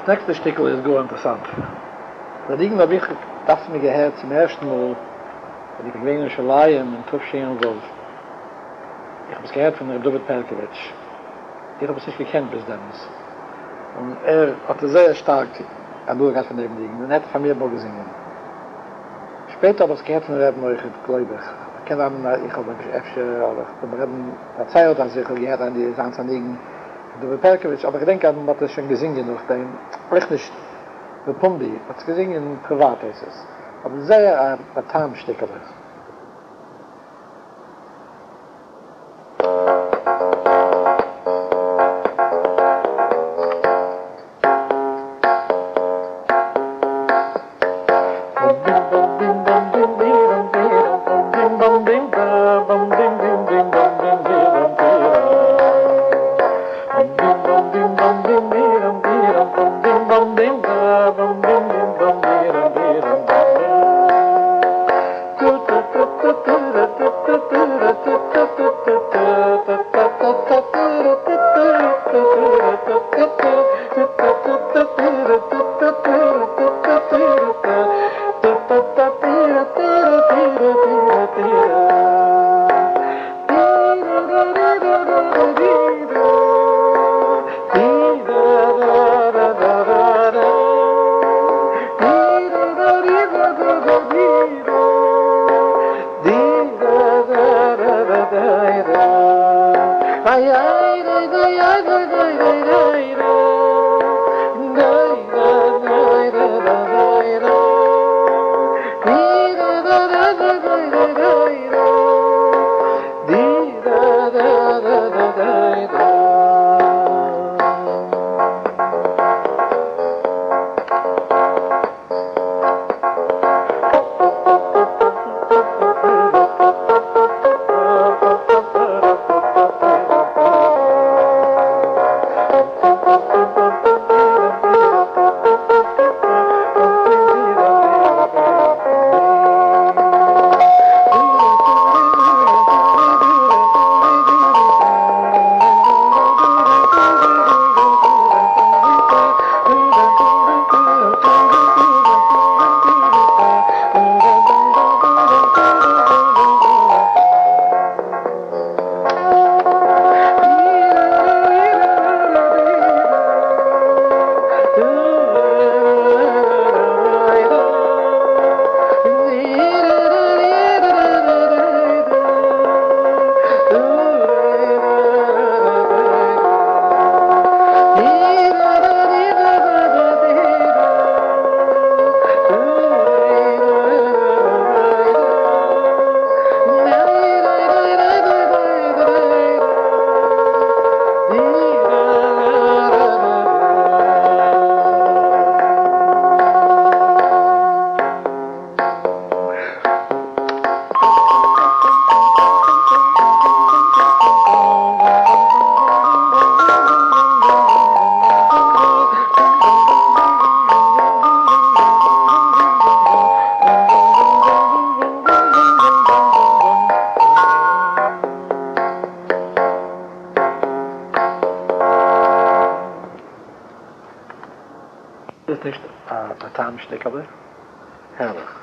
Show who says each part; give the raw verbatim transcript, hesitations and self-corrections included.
Speaker 1: Das nächste Stückel ist gut interessant. Da liegen habe ich das mir gehört zum ersten Mal, die gewöhnliche Laien in Tufschien und Wolf. Ich habe es gehört von David Pelkowitsch. Ich habe es nicht gekannt bis damals. Und er hat sehr stark an Durchgang von dem liegen. Und er hat von mir mal gesungen. Später habe ich es gehört von Reben Neuchert, glaube ich. Ich kenne ihn, ich habe es öfter, aber ich habe Reben erzählt, als ich gehört an die Sanzanigen. David Pelkowitsch, aber ich denke an, was er schon gesungen noch, den, vielleicht nicht, der Pumbi, hat es gesungen privat ist es. Aber sehr ein Batam-Stückel ist. Ist nicht ein Batam-Stückel? Herrlich.